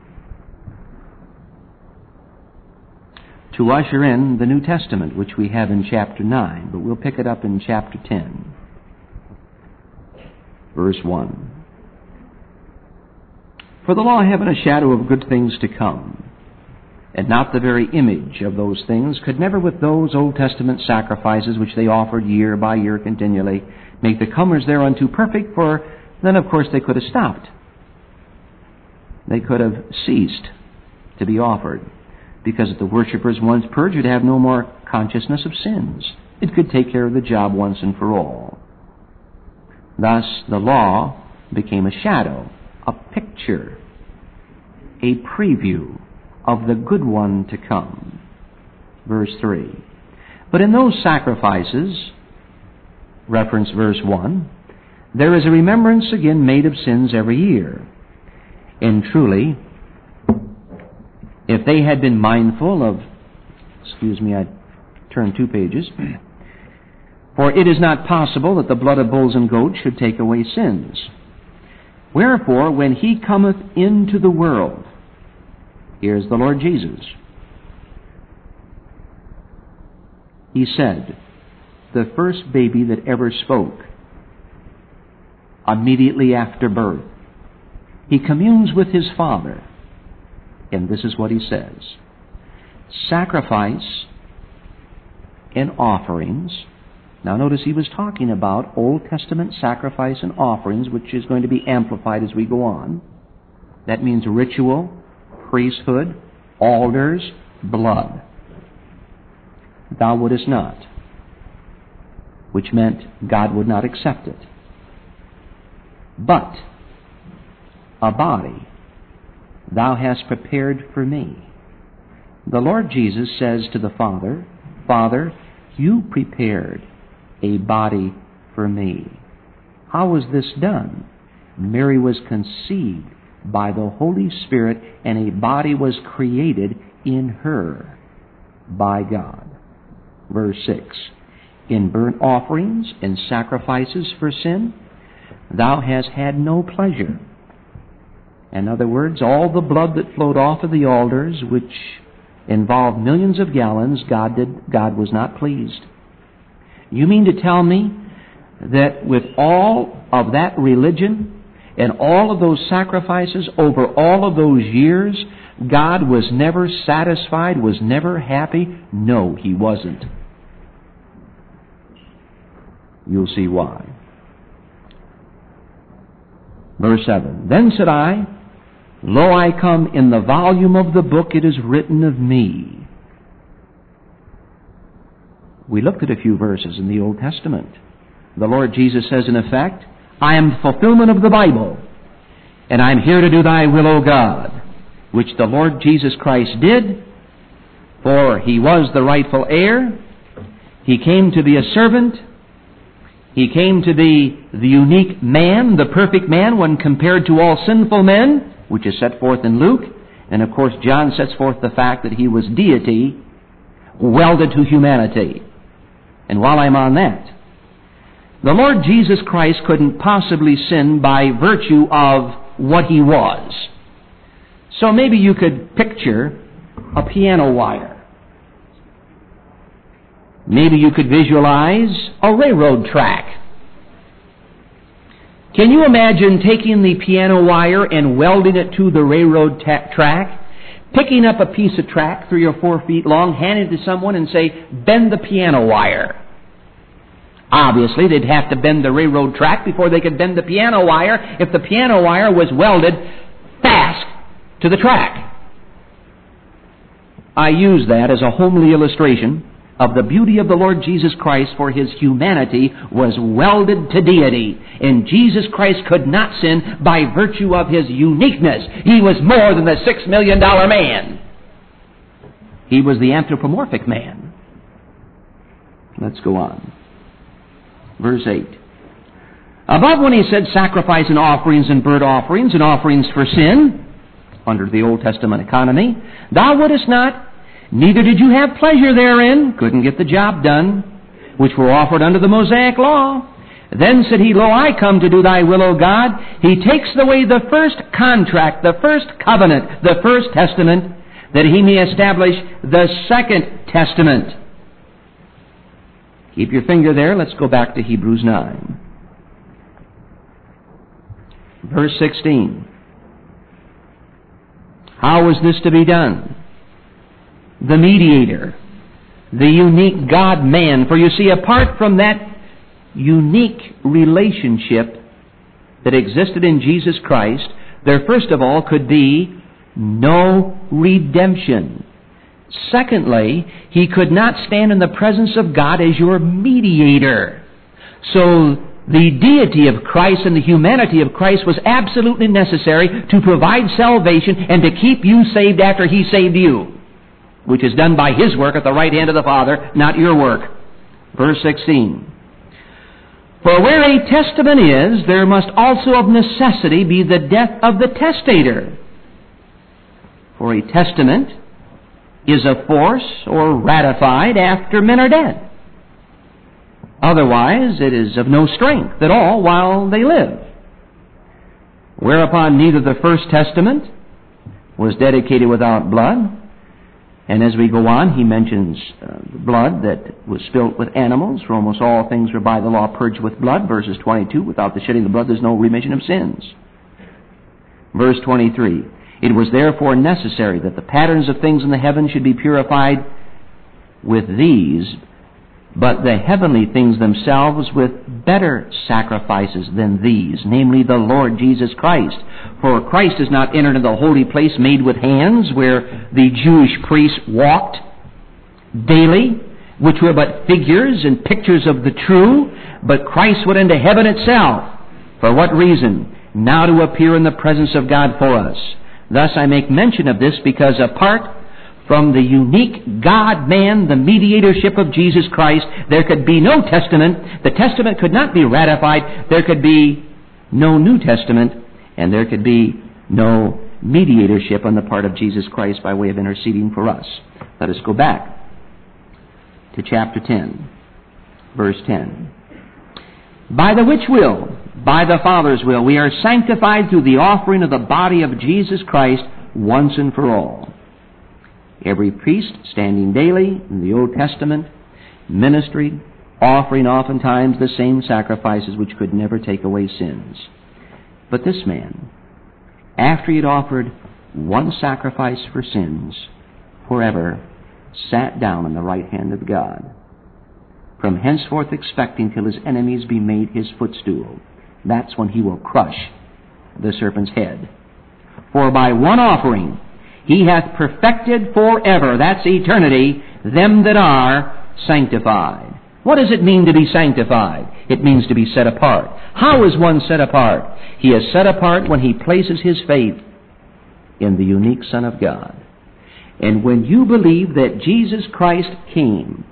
to usher in the New Testament, which we have in chapter 9, but we'll pick it up in chapter 10, verse 1. For the law having a shadow of good things to come, and not the very image of those things, could never with those Old Testament sacrifices which they offered year by year continually make the comers thereunto perfect, for then of course they could have stopped. They could have ceased to be offered, because if the worshippers once purged would have no more consciousness of sins. It could take care of the job once and for all. Thus the law became a shadow, a picture, a preview of the good one to come. Verse 3. But in those sacrifices, reference verse 1, there is a remembrance again made of sins every year. And truly, if they had been mindful of, I turned 2 pages, for it is not possible that the blood of bulls and goats should take away sins. Wherefore, when He cometh into the world, here's the Lord Jesus, He said, the first baby that ever spoke, immediately after birth, He communes with His Father, and this is what He says. Sacrifice and offerings. Now notice He was talking about Old Testament sacrifice and offerings, which is going to be amplified as we go on. That means ritual, priesthood, altars, blood. Thou wouldest not, which meant God would not accept it. But a body thou hast prepared for me. the Lord Jesus says to the Father, Father, you prepared a body for me. How was this done? Mary was conceived by the Holy Spirit, and a body was created in her by God. Verse 6, in burnt offerings and sacrifices for sin, thou hast had no pleasure. In other words, all the blood that flowed off of the altars, which involved millions of gallons, God was not pleased. You mean to tell me that with all of that religion and all of those sacrifices over all of those years, God was never satisfied, was never happy? No, He wasn't. You'll see why. Verse 7, then said I, Lo, I come, in the volume of the book it is written of me. We looked at a few verses in the Old Testament. The Lord Jesus says, in effect, I am the fulfillment of the Bible, and I am here to do thy will, O God, which the Lord Jesus Christ did, for He was the rightful heir. He came to be a servant. He came to be the unique man, the perfect man, when compared to all sinful men, which is set forth in Luke. And of course, John sets forth the fact that He was deity welded to humanity. And while I'm on that, the Lord Jesus Christ couldn't possibly sin by virtue of what He was. So maybe you could picture a piano wire. Maybe you could visualize a railroad track. Can you imagine taking the piano wire and welding it to the railroad track, picking up a piece of track 3 or 4 feet long, handing it to someone and say, bend the piano wire? Obviously, they'd have to bend the railroad track before they could bend the piano wire if the piano wire was welded fast to the track. I use that as a homely illustration of the beauty of the Lord Jesus Christ, for His humanity was welded to deity. And Jesus Christ could not sin by virtue of His uniqueness. He was more than the $6 million man. He was the anthropomorphic man. Let's go on. Verse 8. Above, when He said sacrifice and offerings and burnt offerings and offerings for sin, under the Old Testament economy, thou wouldest not, neither did you have pleasure therein, couldn't get the job done, which were offered under the Mosaic law. Then said He, Lo, I come to do thy will, O God. He takes away the first contract, the first covenant, the first testament, that He may establish the second testament. Keep your finger there. Let's go back to Hebrews 9. Verse 16. How is this to be done? The mediator, the unique God-man. For you see, apart from that unique relationship that existed in Jesus Christ, there first of all could be no redemption. Secondly, He could not stand in the presence of God as your mediator. So the deity of Christ and the humanity of Christ was absolutely necessary to provide salvation and to keep you saved after He saved you, which is done by His work at the right hand of the Father, not your work. Verse 16. For where a testament is, there must also of necessity be the death of the testator. For a testament is of force or ratified after men are dead. Otherwise, it is of no strength at all while they live. Whereupon neither the first testament was dedicated without blood. And as we go on, he mentions blood that was spilt with animals. For almost all things were by the law purged with blood. Verses 22, without the shedding of blood there's no remission of sins. Verse 23, it was therefore necessary that the patterns of things in the heavens should be purified with these, but the heavenly things themselves with better sacrifices than these, namely the Lord Jesus Christ. For Christ is not entered into the holy place made with hands, where the Jewish priests walked daily, which were but figures and pictures of the true, but Christ went into heaven itself. For what reason? Now to appear in the presence of God for us. Thus I make mention of this, because apart from the unique God-man, the mediatorship of Jesus Christ, there could be no testament. The testament could not be ratified. There could be no New Testament, and there could be no mediatorship on the part of Jesus Christ by way of interceding for us. Let us go back to chapter 10, verse 10. By the which will, by the Father's will, we are sanctified through the offering of the body of Jesus Christ once and for all. Every priest standing daily in the Old Testament, ministering, offering oftentimes the same sacrifices which could never take away sins. But this man, after he had offered one sacrifice for sins forever, sat down on the right hand of God, from henceforth expecting till his enemies be made his footstool. That's when he will crush the serpent's head. For by one offering he hath perfected forever, that's eternity, them that are sanctified. What does it mean to be sanctified? It means to be set apart. How is one set apart? He is set apart when he places his faith in the unique Son of God. And when you believe that Jesus Christ came,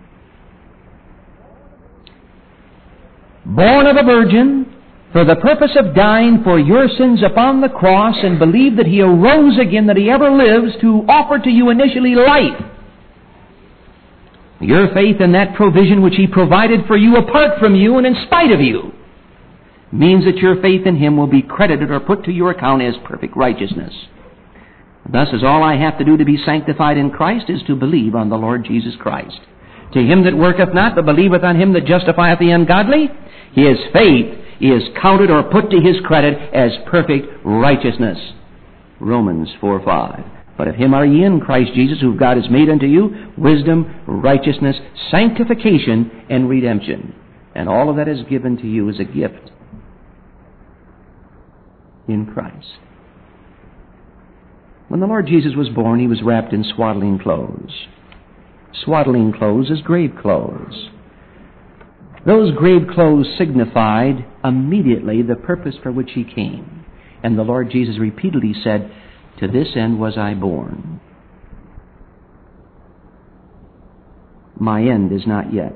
born of a virgin, for the purpose of dying for your sins upon the cross, and believe that he arose again, that he ever lives, to offer to you initially life. Your faith in that provision which he provided for you apart from you and in spite of you means that your faith in him will be credited or put to your account as perfect righteousness. Thus, as all I have to do to be sanctified in Christ is to believe on the Lord Jesus Christ. To him that worketh not, but believeth on him that justifieth the ungodly, his faith is counted or put to his credit as perfect righteousness. Romans 4:5. But of him are ye in Christ Jesus, who God has made unto you wisdom, righteousness, sanctification, and redemption. And all of that is given to you as a gift in Christ. When the Lord Jesus was born, he was wrapped in swaddling clothes. Swaddling clothes is grave clothes. Those grave clothes signified immediately the purpose for which he came. And the Lord Jesus repeatedly said, to this end was I born. My end is not yet.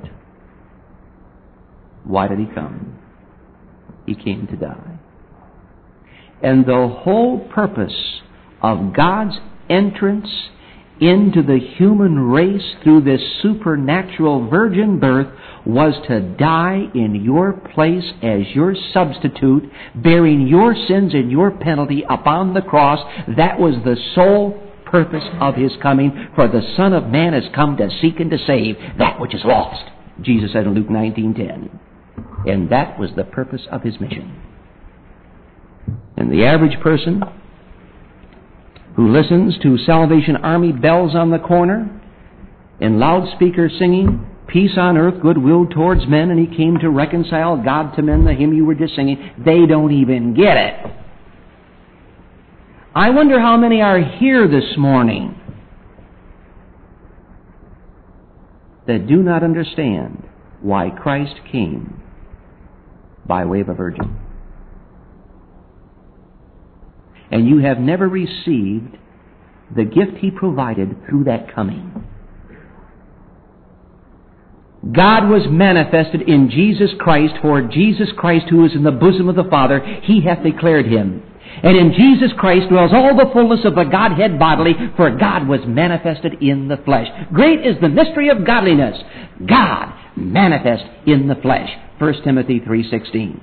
Why did he come? He came to die. And the whole purpose of God's entrance into the human race through this supernatural virgin birth was to die in your place as your substitute, bearing your sins and your penalty upon the cross. That was the sole purpose of his coming, for the Son of Man has come to seek and to save that which is lost, Jesus said in Luke 19:10. And that was the purpose of his mission. And the average person who listens to Salvation Army bells on the corner and loudspeakers singing, peace on earth, goodwill towards men, and he came to reconcile God to men, the hymn you were just singing, they don't even get it. I wonder how many are here this morning that do not understand why Christ came by way of a virgin. And you have never received the gift he provided through that coming. God was manifested in Jesus Christ, for Jesus Christ, who is in the bosom of the Father, he hath declared him. And in Jesus Christ dwells all the fullness of the Godhead bodily, for God was manifested in the flesh. Great is the mystery of godliness. God manifest in the flesh. 1 Timothy 3:16.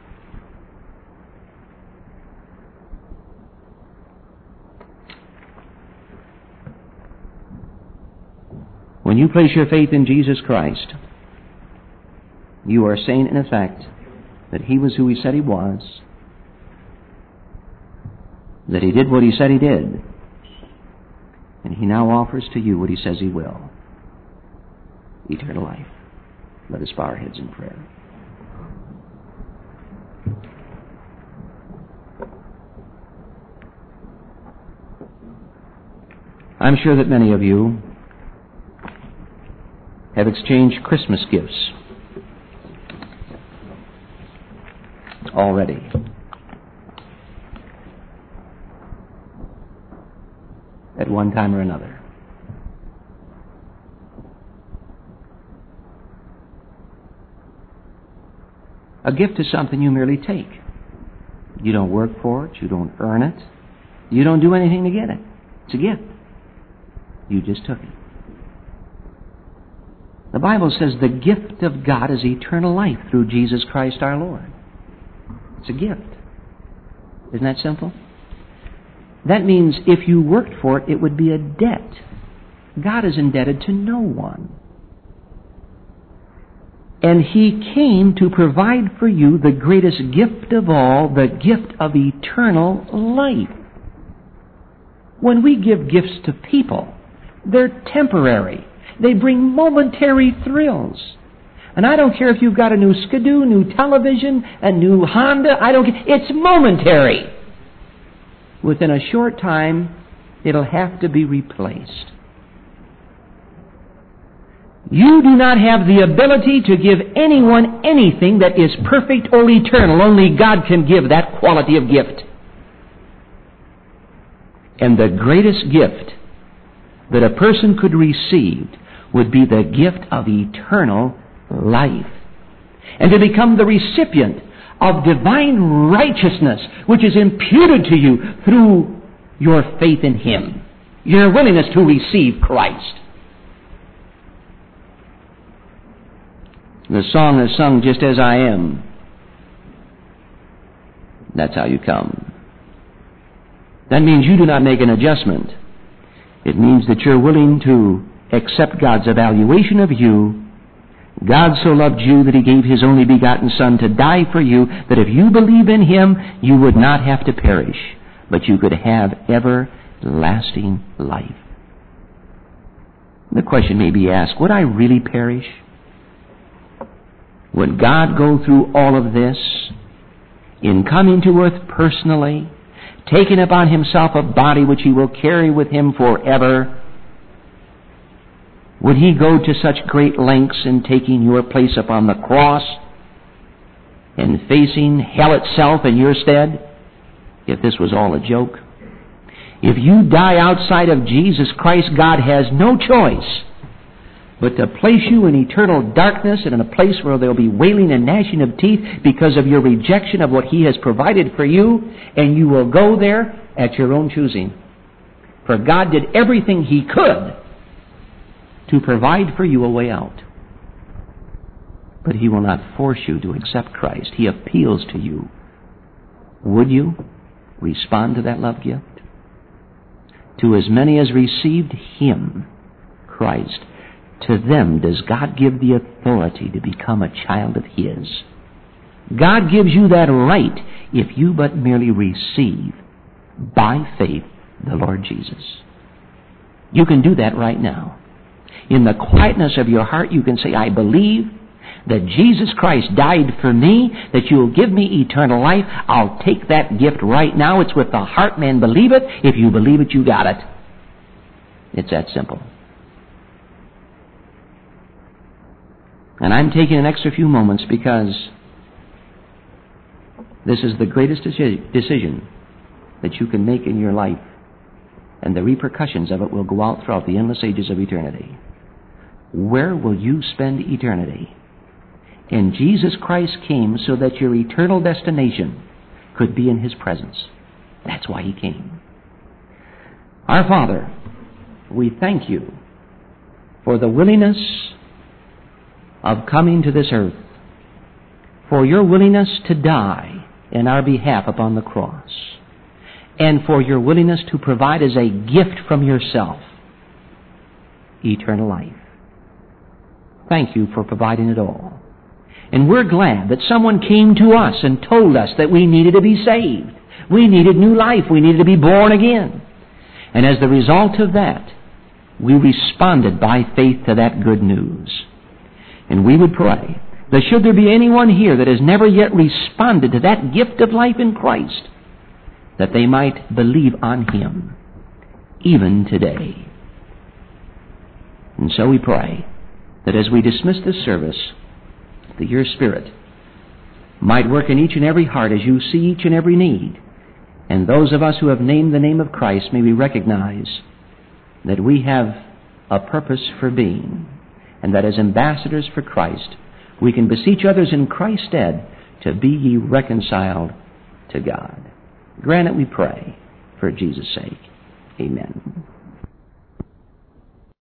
When you place your faith in Jesus Christ, you are saying, in effect, that he was who he said he was, that he did what he said he did, and he now offers to you what he says he will: eternal life. Let us bow our heads in prayer. I'm sure that many of you have exchanged Christmas gifts already. At one time or another. A gift is something you merely take. You don't work for it. You don't earn it. You don't do anything to get it. It's a gift. You just took it. The Bible says the gift of God is eternal life through Jesus Christ our Lord. It's a gift. Isn't that simple? That means if you worked for it, it would be a debt. God is indebted to no one. And He came to provide for you the greatest gift of all, the gift of eternal life. When we give gifts to people, they're temporary. They bring momentary thrills. And I don't care if you've got a new Skidoo, new television, a new Honda, I don't care. It's momentary. Within a short time, it'll have to be replaced. You do not have the ability to give anyone anything that is perfect or eternal. Only God can give that quality of gift. And the greatest gift that a person could receive would be the gift of eternal life. And to become the recipient of divine righteousness, which is imputed to you through your faith in Him. Your willingness to receive Christ. The song is sung just as I am. That's how you come. That means you do not make an adjustment. It means that you're willing to accept God's evaluation of you. God so loved you that He gave His only begotten Son to die for you, that if you believe in Him, you would not have to perish, but you could have everlasting life. The question may be asked, would I really perish? Would God go through all of this in coming to earth personally, taking upon Himself a body which He will carry with Him forever? Would He go to such great lengths in taking your place upon the cross and facing hell itself in your stead, if this was all a joke? If you die outside of Jesus Christ, God has no choice but to place you in eternal darkness and in a place where there will be wailing and gnashing of teeth because of your rejection of what He has provided for you, and you will go there at your own choosing. For God did everything He could to provide for you a way out. But He will not force you to accept Christ. He appeals to you. Would you respond to that love gift? To as many as received Him, Christ, to them does God give the authority to become a child of His. God gives you that right if you but merely receive by faith the Lord Jesus. You can do that right now. In the quietness of your heart, you can say, I believe that Jesus Christ died for me, that you will give me eternal life. I'll take that gift right now. It's with the heart man believe it. If you believe it, you got it. It's that simple. And I'm taking an extra few moments because this is the greatest decision that you can make in your life, and the repercussions of it will go out throughout the endless ages of eternity. Where will you spend eternity? And Jesus Christ came so that your eternal destination could be in His presence. That's why He came. Our Father, we thank You for the willingness of coming to this earth, for Your willingness to die in our behalf upon the cross, and for Your willingness to provide as a gift from Yourself eternal life. Thank You for providing it all. And we're glad that someone came to us and told us that we needed to be saved. We needed new life. We needed to be born again. And as the result of that, we responded by faith to that good news. And we would pray that should there be anyone here that has never yet responded to that gift of life in Christ, that they might believe on Him, even today. And so we pray that as we dismiss this service, that Your Spirit might work in each and every heart as You see each and every need. And those of us who have named the name of Christ, may we recognize that we have a purpose for being, and that as ambassadors for Christ, we can beseech others in Christ's stead to be ye reconciled to God. Grant it, we pray, for Jesus' sake. Amen.